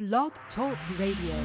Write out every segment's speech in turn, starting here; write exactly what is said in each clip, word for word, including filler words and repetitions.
Blog Talk Radio.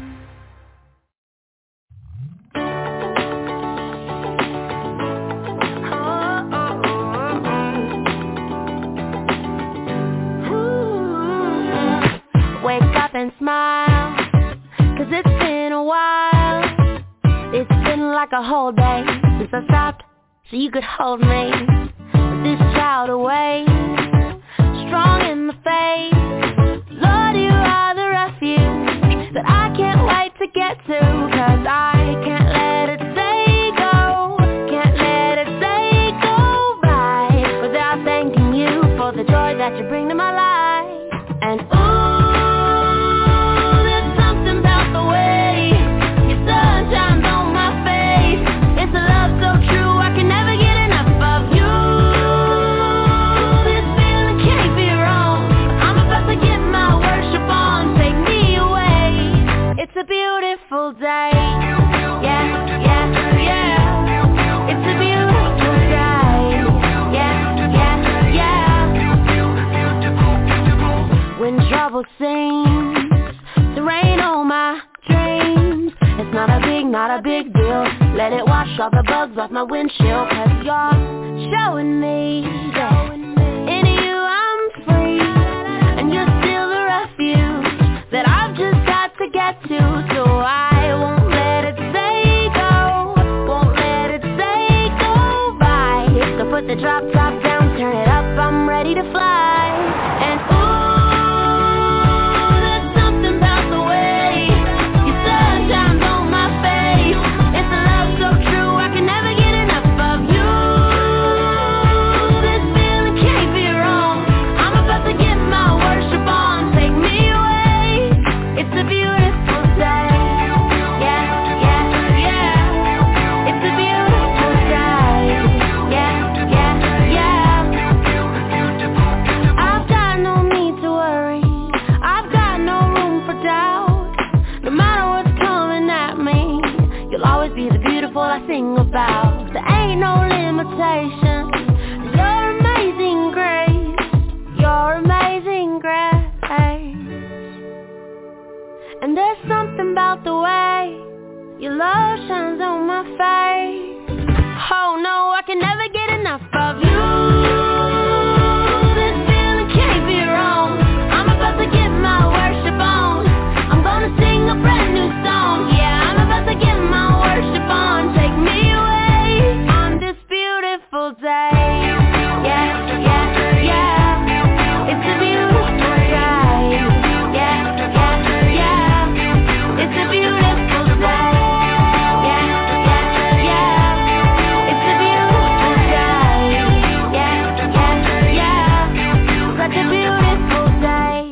Wake up and smile, 'cause it's been a while. It's been like a whole day since I stopped so you could hold me. With this child away, strong in the faith. Lord, you are the refuge that I can't wait to get to. 'Cause I can't let it day go, can't let it day go by without thanking you for the joy that you bring to my life. And ooh, it's a beautiful day, yeah, yeah, yeah. It's a beautiful day, yeah, yeah, yeah. When trouble seems to rain on my dreams, it's not a big, not a big deal. Let it wash all the bugs off my windshield. 'Cause you're showing me that in you I'm free, and you're still the refuge that I've just got to get to. So I won't let it say go, won't let it say go by. So put the drop top down, turn it up, I'm ready to fly. And ooh, there's something about the way your sun shines on my face. It's a love so true, I can never get enough of you. This feeling can't be wrong, I'm about to get my worship on. Take me away, it's a beautiful day. Yeah, yeah, yeah. It's a beautiful day. Yeah, yeah, yeah. I've got no need to worry, I've got no room for doubt. No matter what's coming at me, you'll always be the beautiful I sing about. There ain't no limitation. Your amazing grace, your amazing grace. And there's something about the way your love shines on my face. Oh no, I can never get enough of you. This feeling can't be wrong, I'm about to get my worship on. I'm gonna sing a brand new song. Yeah, I'm about to get my worship on. Take me away on this beautiful day. Yeah, yeah, yeah. It's a beautiful day. Yeah, yeah, yeah. It's a beautiful day. Yeah, yeah, yeah. It's a beautiful day. Yeah, yeah, yeah. Such a beautiful day.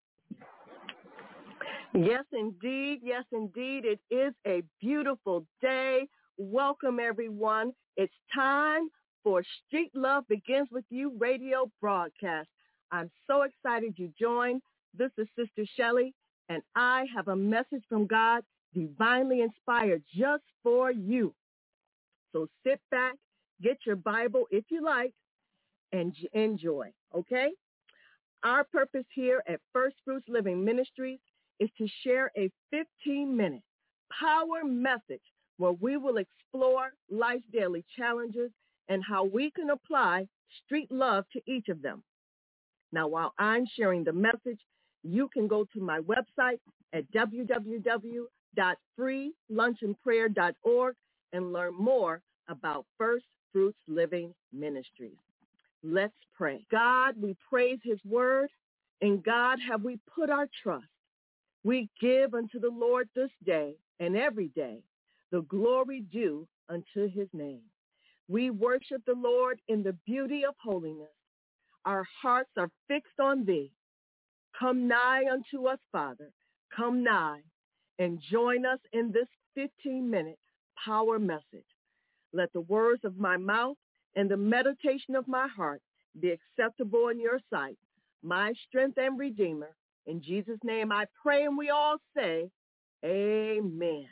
Yes, indeed. Yes, indeed. It is a beautiful day. Welcome, everyone. It's time for Street Love Begins With You radio broadcast. I'm so excited you joined. This is Sister Shelley, and I have a message from God, divinely inspired just for you. So sit back, get your Bible if you like, and j- enjoy, okay? Our purpose here at First Fruits Living Ministries is to share a fifteen-minute power message where we will explore life's daily challenges and how we can apply street love to each of them. Now, while I'm sharing the message, you can go to my website at w w w dot free lunch and prayer dot org and learn more about First Fruits Living Ministries. Let's pray. God, we praise his word. In God have we put our trust. We give unto the Lord this day and every day the glory due unto his name. We worship the Lord in the beauty of holiness. Our hearts are fixed on thee. Come nigh unto us, Father. Come nigh and join us in this fifteen-minute power message. Let the words of my mouth and the meditation of my heart be acceptable in your sight, my strength and redeemer. In Jesus' name I pray, and we all say, amen.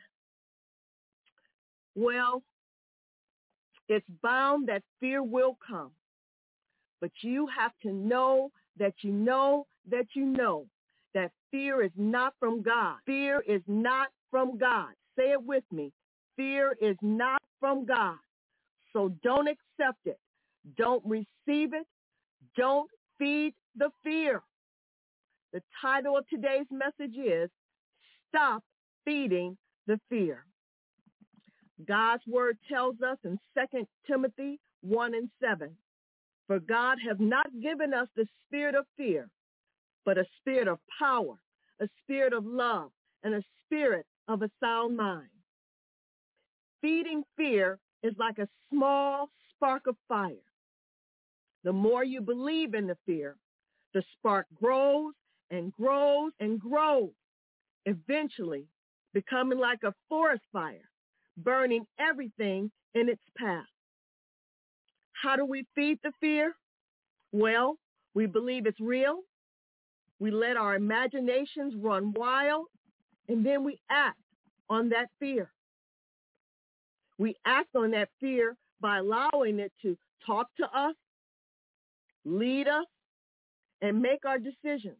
Well, it's bound that fear will come, but you have to know that you know that you know that fear is not from God. Fear is not from God. Say it with me. Fear is not from God. So don't accept it. Don't receive it. Don't feed the fear. The title of today's message is Stop Feeding the Fear. God's word tells us in Second Timothy one and seven, for God hath not given us the spirit of fear, but a spirit of power, a spirit of love, and a spirit of a sound mind. Feeding fear is like a small spark of fire. The more you believe in the fear, the spark grows and grows and grows, eventually becoming like a forest fire, burning everything in its path. How do we feed the fear? Well, we believe it's real. We let our imaginations run wild, and then we act on that fear. We act on that fear by allowing it to talk to us, lead us, and make our decisions.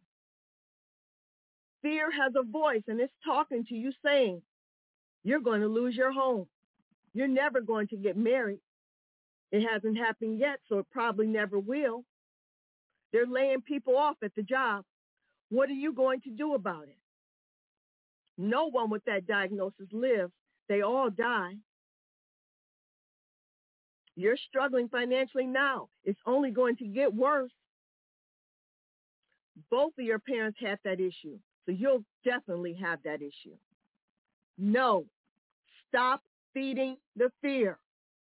Fear has a voice, and it's talking to you saying, you're going to lose your home. You're never going to get married. It hasn't happened yet, so it probably never will. They're laying people off at the job. What are you going to do about it? No one with that diagnosis lives. They all die. You're struggling financially now. It's only going to get worse. Both of your parents had that issue, so you'll definitely have that issue. No, stop feeding the fear.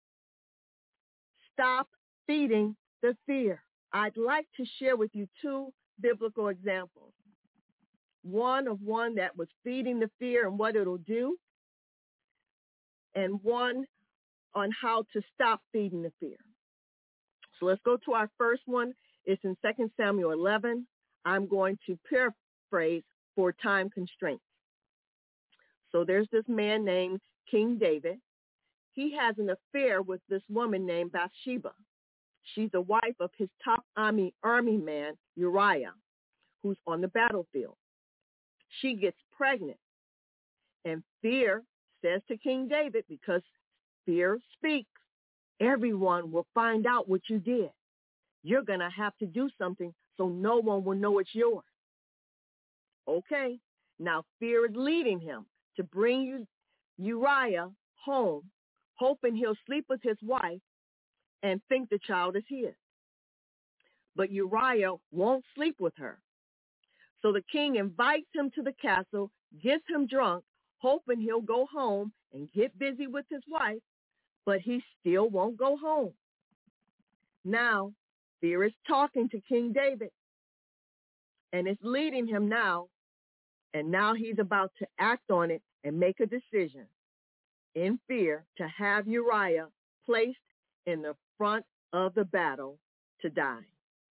Stop feeding the fear. I'd like to share with you two biblical examples. One of one that was feeding the fear and what it'll do, and one on how to stop feeding the fear. So let's go to our first one. It's in Second Samuel eleven. I'm going to paraphrase for time constraints. So there's this man named King David. He has an affair with this woman named Bathsheba. She's the wife of his top army, army man, Uriah, who's on the battlefield. She gets pregnant, and fear says to King David, because fear speaks, everyone will find out what you did. You're going to have to do something so no one will know it's yours. Okay, now fear is leading him to bring you Uriah home, hoping he'll sleep with his wife and think the child is his. But Uriah won't sleep with her. So the king invites him to the castle, gets him drunk, hoping he'll go home and get busy with his wife, but he still won't go home. Now, fear is talking to King David, and it's leading him now, and now he's about to act on it and make a decision in fear to have Uriah placed in the front of the battle to die.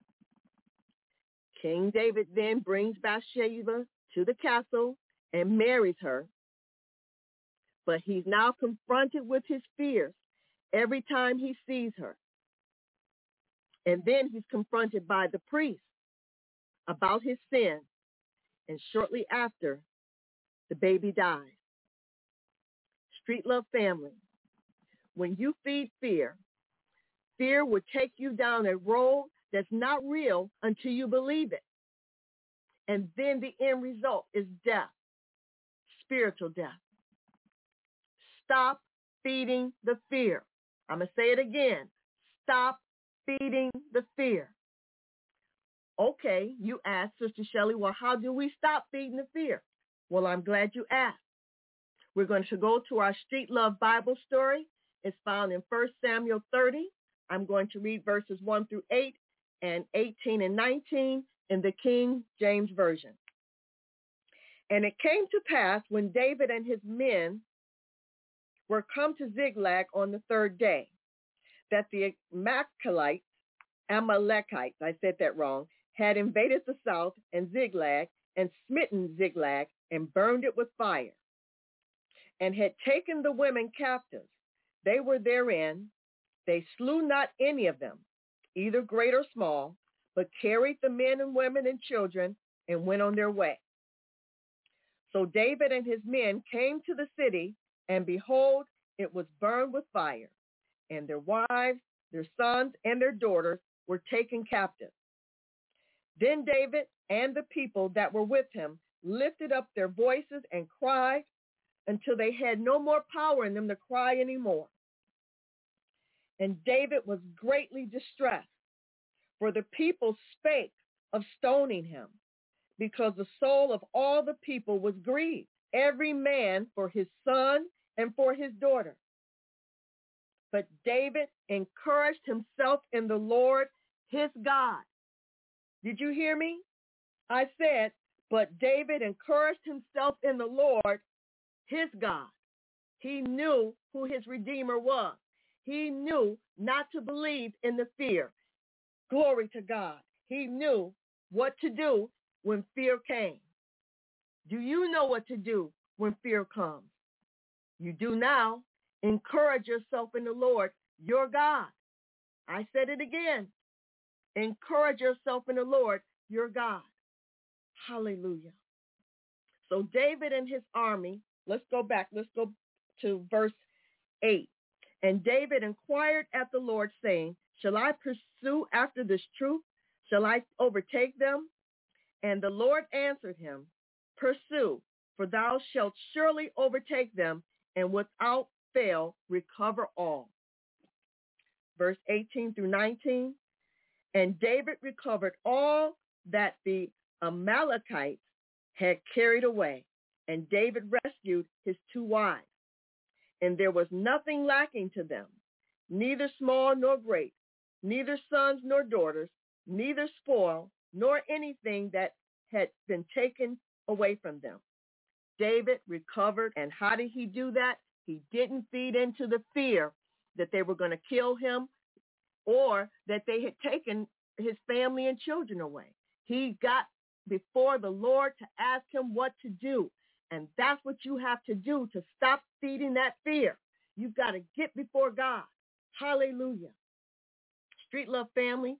King David then brings Bathsheba to the castle and marries her, but he's now confronted with his fears every time he sees her. And then he's confronted by the priest about his sin, and shortly after, the baby dies. Street Love family, when you feed fear, fear will take you down a road that's not real until you believe it. And then the end result is death, spiritual death. Stop feeding the fear. I'm going to say it again. Stop feeding the fear. Okay, you asked, Sister Shelley, well, how do we stop feeding the fear? Well, I'm glad you asked. We're going to go to our Street Love Bible story. It's found in First Samuel thirty. I'm going to read verses one through eight and eighteen and nineteen in the King James Version. And it came to pass when David and his men were come to Ziklag on the third day, that the Amalekites, Amalekites, I said that wrong, had invaded the south and Ziklag and smitten Ziklag and burned it with fire, and had taken the women captives. They were therein. They slew not any of them, either great or small, but carried the men and women and children and went on their way. So David and his men came to the city, and behold, it was burned with fire, and their wives, their sons, and their daughters were taken captive. Then David and the people that were with him lifted up their voices and cried until they had no more power in them to cry anymore. And David was greatly distressed, for the people spake of stoning him, because the soul of all the people was grieved, every man for his son and for his daughter. But David encouraged himself in the Lord his God. Did you hear me? I said, but David encouraged himself in the Lord his God. He knew who his Redeemer was. He knew not to believe in the fear. Glory to God. He knew what to do when fear came. Do you know what to do when fear comes? You do now. Encourage yourself in the Lord, your God. I said it again. Encourage yourself in the Lord, your God. Hallelujah. So David and his army, let's go back. Let's go to verse eight. And David inquired at the Lord, saying, shall I pursue after this troop? Shall I overtake them? And the Lord answered him, pursue, for thou shalt surely overtake them, and without fail recover all. Verse eighteen through nineteen. And David recovered all that the Amalekites had carried away, and David rescued his two wives. And there was nothing lacking to them, neither small nor great, neither sons nor daughters, neither spoil, nor anything that had been taken away from them. David recovered, and how did he do that? He didn't feed into the fear that they were going to kill him or that they had taken his family and children away. He got before the Lord to ask him what to do. And that's what you have to do to stop feeding that fear. You've got to get before God. Hallelujah. Street Love family,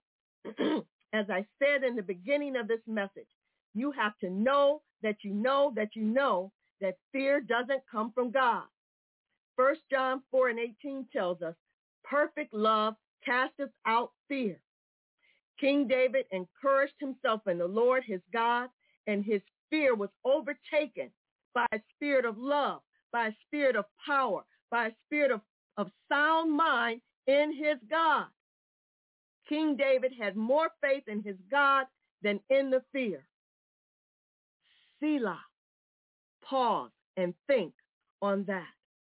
as I said in the beginning of this message, you have to know that you know that you know that fear doesn't come from God. First John four and eighteen tells us, perfect love casteth out fear. King David encouraged himself in the Lord his God, and his fear was overtaken by a spirit of love, by a spirit of power, by a spirit of, of sound mind in his God. King David had more faith in his God than in the fear. Selah. Pause and think on that.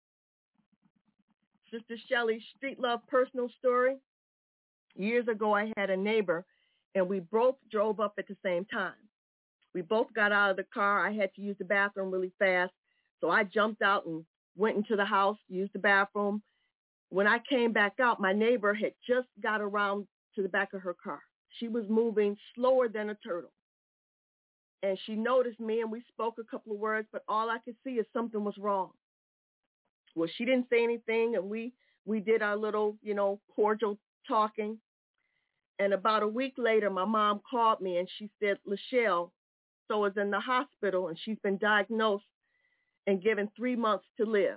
Sister Shelley's Street Love personal story. Years ago, I had a neighbor, and we both drove up at the same time. We both got out of the car. I had to use the bathroom really fast, so I jumped out and went into the house, used the bathroom. When I came back out, my neighbor had just got around to the back of her car. She was moving slower than a turtle. And she noticed me, and we spoke a couple of words, but all I could see is something was wrong. Well, she didn't say anything, and we, we did our little, you know, cordial talking. And about a week later, my mom called me, and she said, Lachelle so is in the hospital, and she's been diagnosed and given three months to live.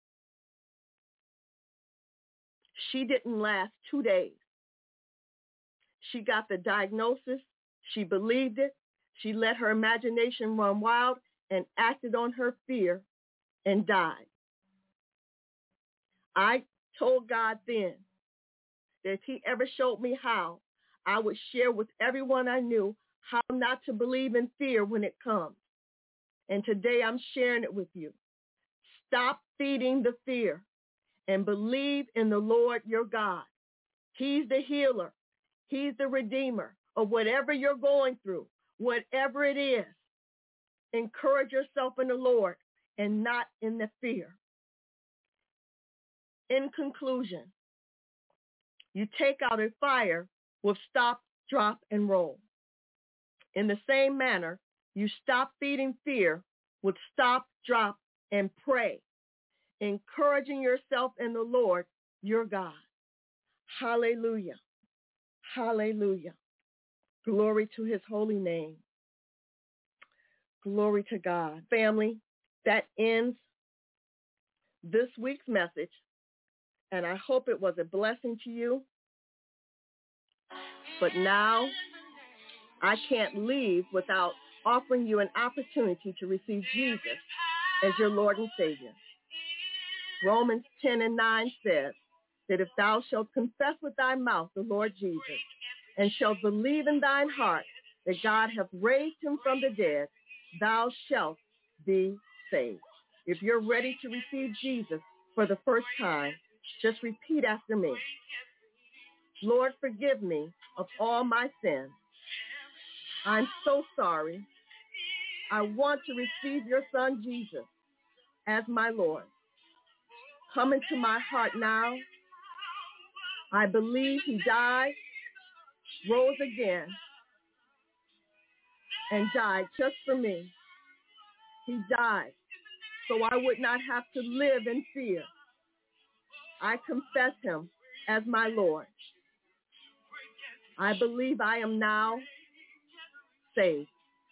She didn't last two days. She got the diagnosis. She believed it. She let her imagination run wild and acted on her fear and died. I told God then that if he ever showed me how, I would share with everyone I knew how not to believe in fear when it comes. And today I'm sharing it with you. Stop feeding the fear and believe in the Lord your God. He's the healer. He's the redeemer of whatever you're going through, whatever it is. Encourage yourself in the Lord and not in the fear. In conclusion, you take out a fire with stop, drop, and roll. In the same manner, you stop feeding fear with stop, drop, and pray, encouraging yourself in the Lord, your God. Hallelujah. Hallelujah. Glory to his holy name. Glory to God. Family, that ends this week's message, and I hope it was a blessing to you. But now, I can't leave without offering you an opportunity to receive Jesus as your Lord and Savior. Romans ten and nine says that if thou shalt confess with thy mouth the Lord Jesus, and shalt believe in thine heart that God hath raised him from the dead, thou shalt be saved. If you're ready to receive Jesus for the first time, just repeat after me. Lord, forgive me of all my sins. I'm so sorry. I want to receive your son, Jesus, as my Lord. Come into my heart now. I believe he died, rose again, and died just for me. He died so I would not have to live in fear. I confess him as my Lord. I believe I am now saved.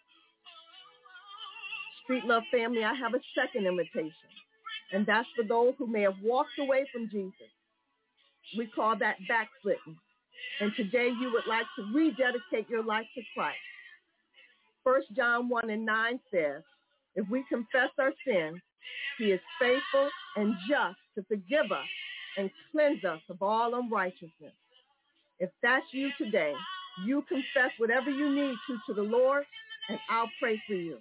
Street Love family, I have a second invitation, and that's for those who may have walked away from Jesus. We call that backsliding. And today you would like to rededicate your life to Christ. First John one and nine says, if we confess our sins, he is faithful and just to forgive us and cleanse us of all unrighteousness. If that's you today, you confess whatever you need to to the Lord, and I'll pray for you.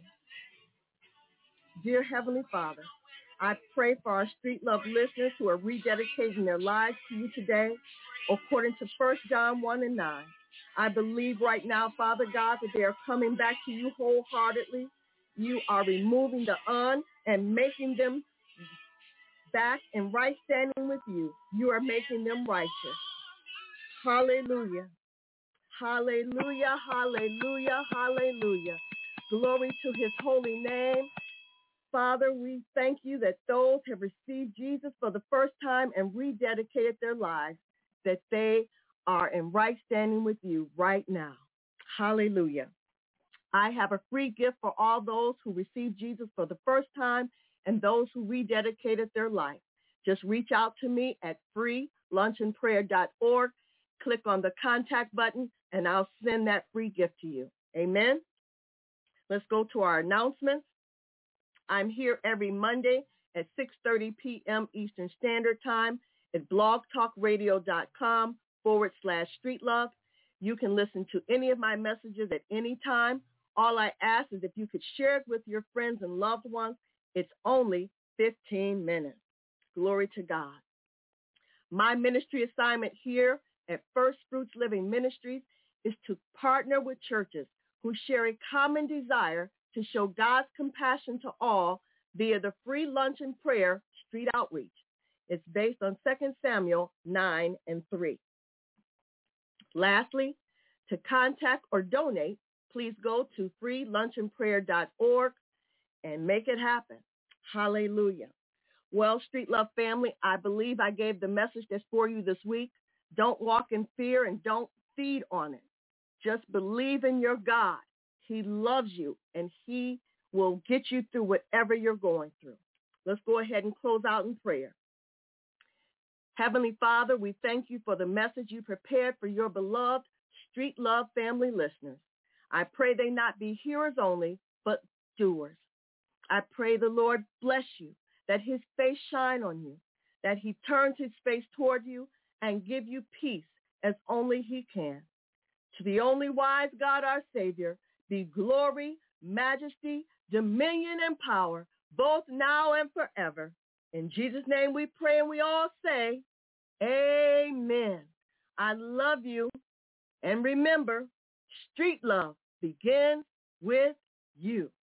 Dear Heavenly Father, I pray for our Street Love listeners who are rededicating their lives to you today, according to First John one and nine. I believe right now, Father God, that they are coming back to you wholeheartedly. You are removing the un and making them back in right standing with you. You are making them righteous. Hallelujah. Hallelujah, hallelujah, hallelujah. Glory to his holy name. Father, we thank you that those have received Jesus for the first time and rededicated their lives, that they are in right standing with you right now. Hallelujah. I have a free gift for all those who received Jesus for the first time and those who rededicated their life. Just reach out to me at free lunch and prayer dot org. Click on the contact button, and I'll send that free gift to you. Amen. Let's go to our announcements. I'm here every Monday at six thirty p.m. Eastern Standard Time at blogtalkradio.com forward slash street love. You can listen to any of my messages at any time. All I ask is if you could share it with your friends and loved ones. It's only fifteen minutes. Glory to God. My ministry assignment here at First Fruits Living Ministries is to partner with churches who share a common desire to show God's compassion to all via the free lunch and prayer street outreach. It's based on Second Samuel nine and three. Lastly, to contact or donate, please go to free lunch and prayer dot org and make it happen. Hallelujah. Well, Street Love family, I believe I gave the message that's for you this week. Don't walk in fear and don't feed on it. Just believe in your God. He loves you, and he will get you through whatever you're going through. Let's go ahead and close out in prayer. Heavenly Father, we thank you for the message you prepared for your beloved Street Love family listeners. I pray they not be hearers only, but doers. I pray the Lord bless you, that his face shine on you, that he turns his face toward you and give you peace as only he can. To the only wise God, our Savior, be glory, majesty, dominion, and power, both now and forever. In Jesus' name we pray, and we all say, amen. I love you. And remember, street love begins with you.